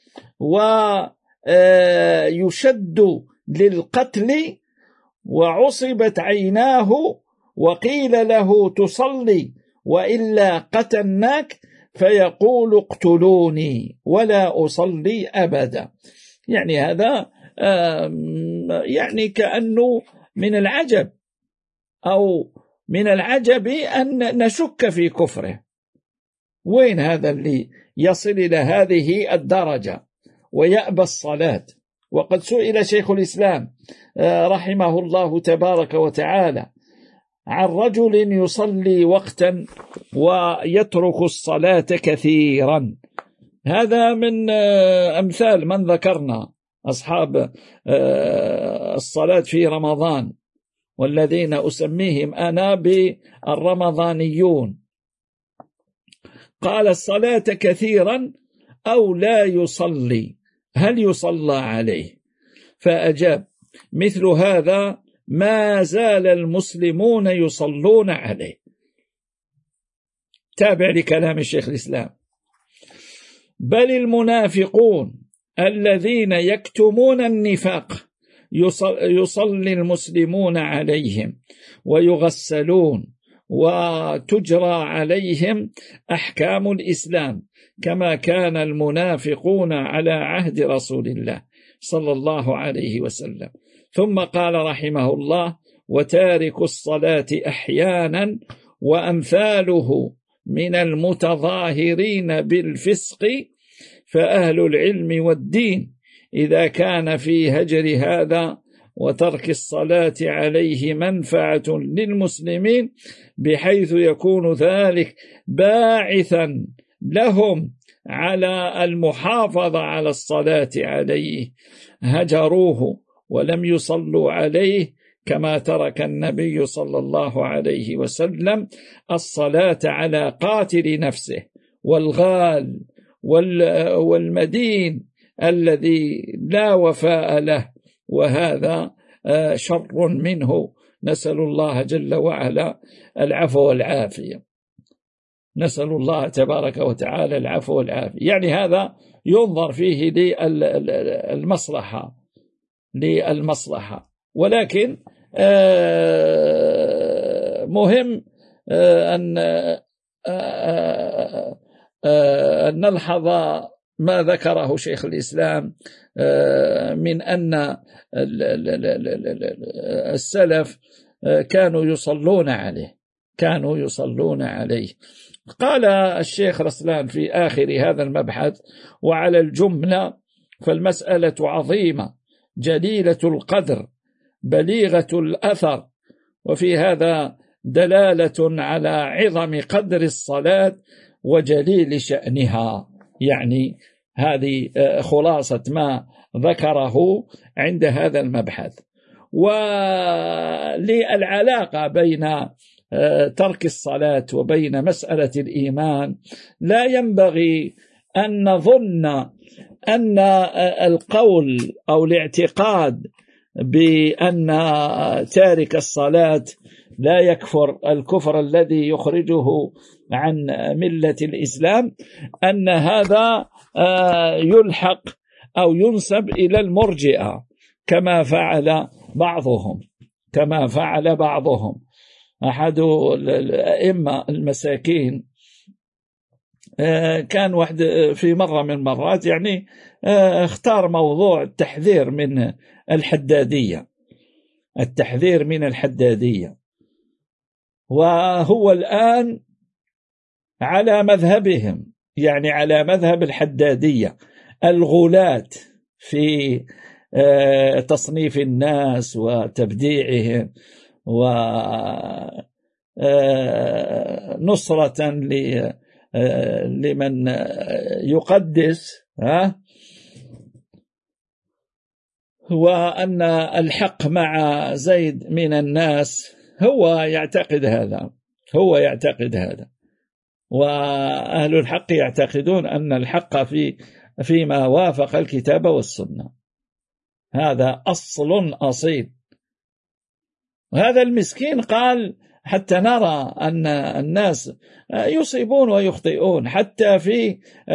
ويشد للقتل وعصبت عيناه وقيل له تصلي وإلا قتلناك فيقول اقتلوني ولا أصلي أبدا. يعني هذا يعني كأنه من العجب أو من العجب أن نشك في كفره. وين هذا اللي يصل إلى هذه الدرجة ويأبى الصلاة؟ وقد سئل شيخ الإسلام رحمه الله تبارك وتعالى عن رجل يصلي وقتا ويترك الصلاة كثيرا. هذا من أمثال من ذكرنا أصحاب الصلاة في رمضان، والذين أسميهم أنا بالرمضانيون. قال: الصلاة كثيرا أو لا يصلي، هل يصلى عليه؟ فأجاب: مثل هذا ما زال المسلمون يصلون عليه. تابع لكلام الشيخ الإسلام: بل المنافقون الذين يكتمون النفاق يصلي المسلمون عليهم ويغسلون وتجرى عليهم أحكام الإسلام كما كان المنافقون على عهد رسول الله صلى الله عليه وسلم. ثم قال رحمه الله: وتارك الصلاة أحيانا وأمثاله من المتظاهرين بالفسق فأهل العلم والدين إذا كان في هجر هذا وترك الصلاة عليه منفعة للمسلمين بحيث يكون ذلك باعثا لهم على المحافظة على الصلاة عليه هجروه ولم يصلوا عليه، كما ترك النبي صلى الله عليه وسلم الصلاة على قاتل نفسه والغال والمدين الذي لا وفاء له، وهذا شر منه. نسأل الله جل وعلا العفو والعافية. نسأل الله تبارك وتعالى العفو والعافية. يعني هذا ينظر فيه للمصلحة، ولكن مهم أن نلحظ ما ذكره شيخ الإسلام من أن السلف كانوا يصلون عليه. قال الشيخ رسلان في آخر هذا المبحث: وعلى الجملة فالمسألة عظيمة جليلة القدر بليغة الأثر، وفي هذا دلالة على عظم قدر الصلاة وجليل شأنها. يعني هذه خلاصة ما ذكره عند هذا المبحث. وللعلاقة بين ترك الصلاة وبين مسألة الإيمان لا ينبغي أن نظن أن القول أو الاعتقاد بأن تارك الصلاة لا يكفر الكفر الذي يخرجه عن ملة الإسلام أن هذا يلحق أو ينسب إلى المرجئة كما فعل بعضهم. أحد الأئمة المساكين كان واحد في مرة من المرات يعني اختار موضوع التحذير من الحدادية، وهو الآن على مذهبهم، يعني على مذهب الحدادية الغلاة في تصنيف الناس وتبديعهم ونصرة لمن يقدس، وأن الحق مع زيد من الناس. هو يعتقد هذا، وأهل الحق يعتقدون أن الحق فيما وافق الكتاب والسنة. هذا أصل أصيل. وهذا المسكين قال حتى نرى أن الناس يصيبون ويخطئون حتى في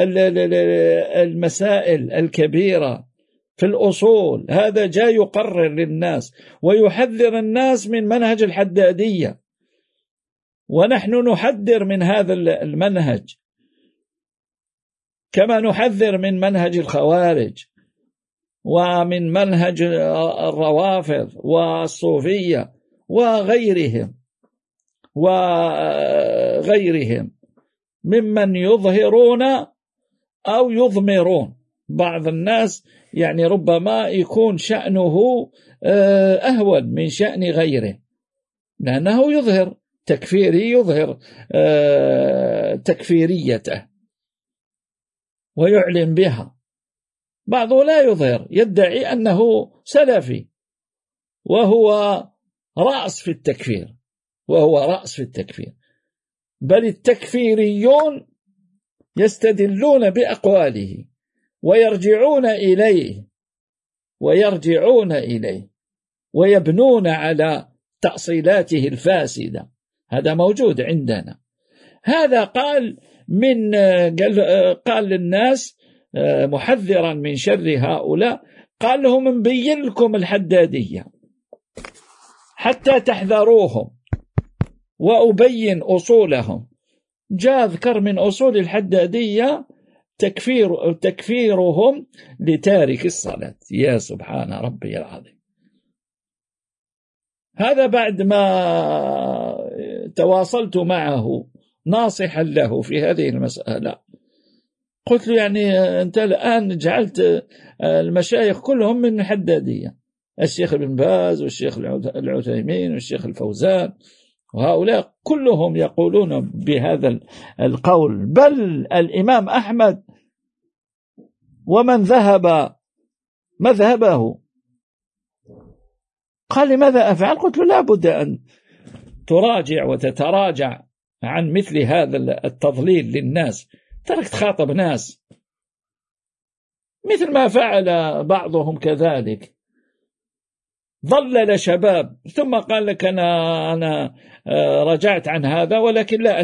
المسائل الكبيرة في الأصول. هذا جاء يقرر للناس ويحذر الناس من منهج الحدادية، ونحن نحذر من هذا المنهج كما نحذر من منهج الخوارج ومن منهج الروافض والصوفية وغيرهم ممن يظهرون أو يضمرون. بعض الناس يعني ربما يكون شأنه أهون من شأن غيره، لأنه يظهر تكفيري، يظهر تكفيريته ويعلن بها. بعضه لا يظهر، يدعي أنه سلفي وهو رأس في التكفير، بل التكفيريون يستدلون بأقواله ويرجعون إليه ويبنون على تأصيلاته الفاسدة. هذا موجود عندنا. هذا قال للناس محذرا من شر هؤلاء، قال لهم نبين لكم الحدادية حتى تحذروهم وأبين أصولهم. جاء ذكر من أصول الحدادية تكفيرهم لتارك الصلاة. يا سبحان ربي العظيم. هذا بعد ما تواصلت معه ناصحا له في هذه المسألة، قلت له يعني أنت الآن جعلت المشايخ كلهم من الحدادية، الشيخ ابن باز والشيخ العثيمين والشيخ الفوزان، وهؤلاء كلهم يقولون بهذا القول، بل الإمام أحمد ومن ذهب مذهبه قال لماذا أفعل؟ قلت له لا بد أن تراجع وتتراجع عن مثل هذا التضليل للناس. ترك تخاطب ناس مثل ما فعل بعضهم كذلك، ضلل شباب ثم قال لك أنا رجعت عن هذا ولكن لا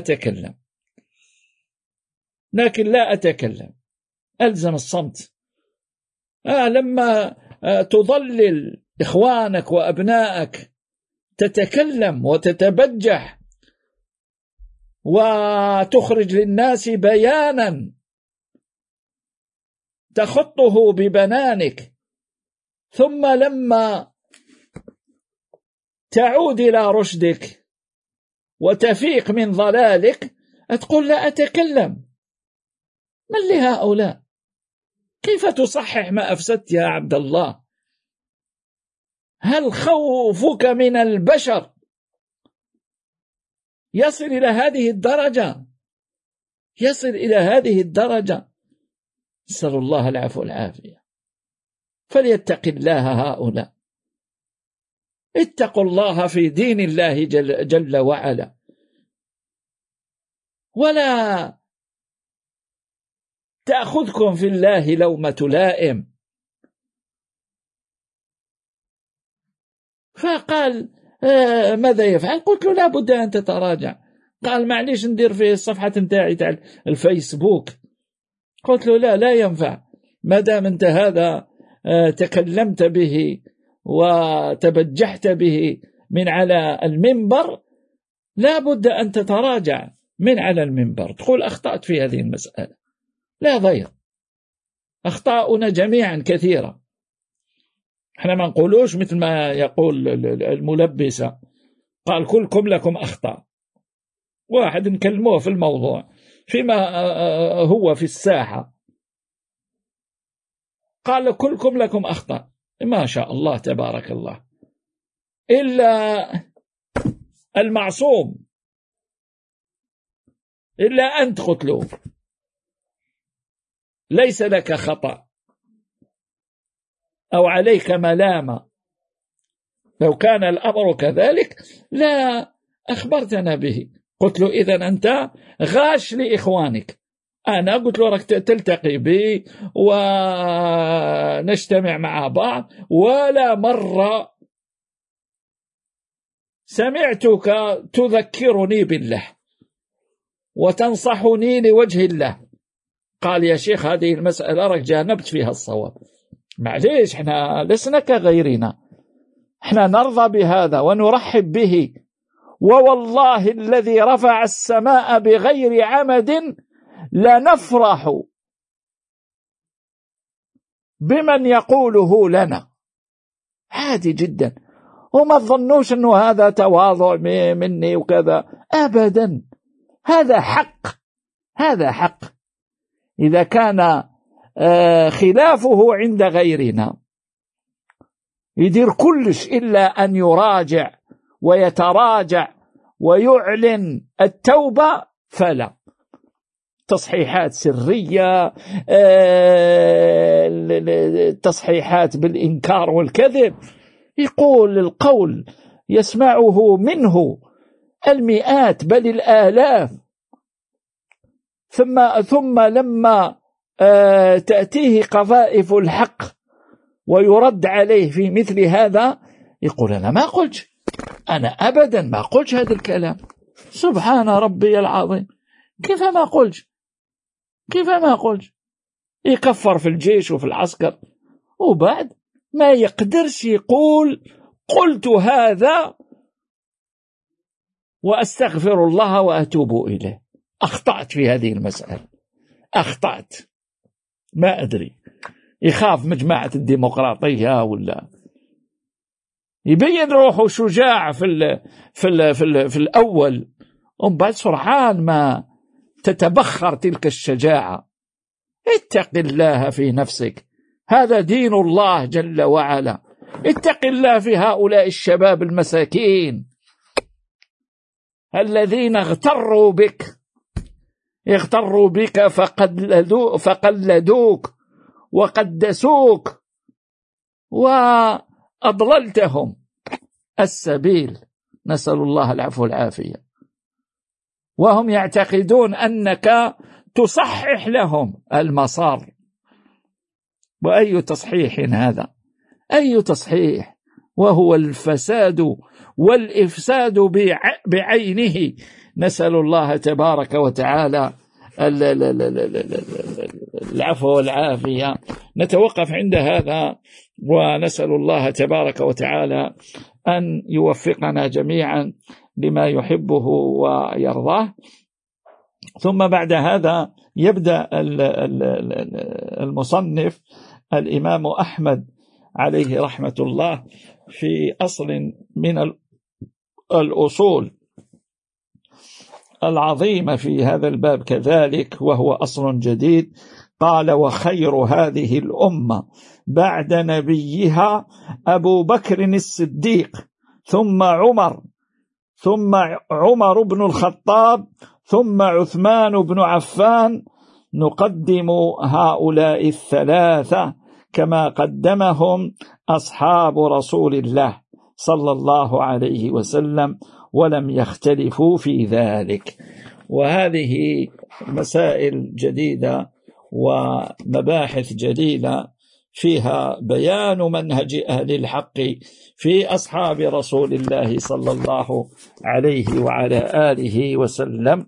أتكلم، ألزم الصمت. لما تضلل إخوانك وأبنائك تتكلم وتتبجح وتخرج للناس بيانا تخطه ببنانك، ثم لما تعود إلى رشدك وتفيق من ضلالك تقول لا أتكلم. من لهؤلاء؟ كيف تصحح ما أفسدت يا عبد الله؟ هل خوفك من البشر يصل إلى هذه الدرجة؟ نسأل الله العفو والعافية. فليتق الله هؤلاء، اتقوا الله في دين الله جل وعلا، ولا تأخذكم في الله لومة لائم. فقال ماذا يفعل؟ قلت له لا بد أن تتراجع. قال معليش ندير في الصفحة متاعي تاع الفيسبوك. قلت له لا ينفع، ما دام أنت هذا تكلمت به وتبجحت به من على المنبر، لا بد أن تتراجع من على المنبر، تقول أخطأت في هذه المسألة. لا ضير، أخطاؤنا جميعا كثيرة، احنا ما نقولوش مثل ما يقول الملبسة قال كلكم لكم أخطاء. واحد نكلموه في الموضوع فيما هو في الساحة قال كلكم لكم أخطاء، ما شاء الله تبارك الله، إلا المعصوم، إلا أنت قتلوه ليس لك خطأ أو عليك ملامة. لو كان الأمر كذلك لا أخبرتنا به. قلت له إذن أنت غاش لإخوانك. أنا قلت له رك تلتقي بي ونجتمع مع بعض، ولا مرة سمعتك تذكرني بالله وتنصحني لوجه الله. قال يا شيخ هذه المسألة رك جانبت فيها الصواب، معليش احنا لسنا كغيرنا، احنا نرضى بهذا ونرحب به، ووالله الذي رفع السماء بغير عمد لنفرح بمن يقوله لنا، عادي جدا. وما تظنوش أنه هذا تواضع مني وكذا، أبدا، هذا حق، هذا حق. إذا كان خلافه عند غيرنا يدير كلش إلا أن يراجع ويتراجع ويعلن التوبة فلا. تصحيحات سرية، تصحيحات بالإنكار والكذب، يقول القول يسمعه منه المئات بل الآلاف، ثم لما تأتيه قذائف الحق ويرد عليه في مثل هذا يقول أنا ما قلت، أنا أبدا ما قلت هذا الكلام، سبحان ربي العظيم، كيف ما قلت، كيف ما قلت. يكفر في الجيش وفي العسكر، وبعد ما يقدرش يقول قلت هذا وأستغفر الله وأتوب إليه، أخطأت في هذه المسألة، أخطأت، ما أدري، يخاف مجموعة الديمقراطية ولا يبين روحه شجاع في الأول، وبعد سرعان ما تتبخر تلك الشجاعة. اتق الله في نفسك، هذا دين الله جل وعلا. اتق الله في هؤلاء الشباب المساكين الذين اغتروا بك فقلدوك وقدسوك وأضللتهم السبيل، نسأل الله العفو والعافية، وهم يعتقدون أنك تصحح لهم المسار. وأي تصحيح هذا؟ أي تصحيح؟ وهو الفساد والإفساد بعينه، نسأل الله تبارك وتعالى العفو والعافية. نتوقف عند هذا ونسأل الله تبارك وتعالى أن يوفقنا جميعا لما يحبه ويرضاه. ثم بعد هذا يبدأ المصنف الإمام أحمد عليه رحمة الله في أصل من الأصول العظيمة في هذا الباب كذلك، وهو أصل جديد. قال: وخير هذه الأمة بعد نبيها أبو بكر الصديق، ثم عمر بن الخطاب، ثم عثمان بن عفان. نقدم هؤلاء الثلاثة كما قدمهم أصحاب رسول الله صلى الله عليه وسلم، ولم يختلفوا في ذلك. وهذه مسائل جديدة ومباحث جديدة فيها بيان منهج أهل الحق في أصحاب رسول الله صلى الله عليه وعلى آله وسلم،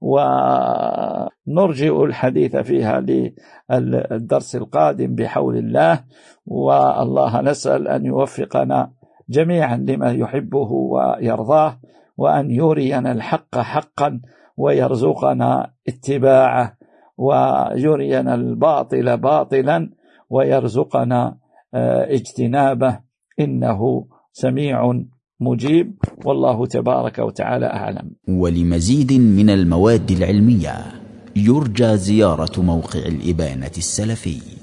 ونرجع الحديث فيها للدرس القادم بحول الله. والله نسأل أن يوفقنا جميعا لما يحبه ويرضاه، وأن يرينا الحق حقا ويرزقنا اتباعه، ويرينا الباطل باطلا ويرزقنا اجتنابه، إنه سميع مجيب، والله تبارك وتعالى أعلم.
ولمزيد من المواد العلمية يرجى زيارة موقع الإبانة السلفي.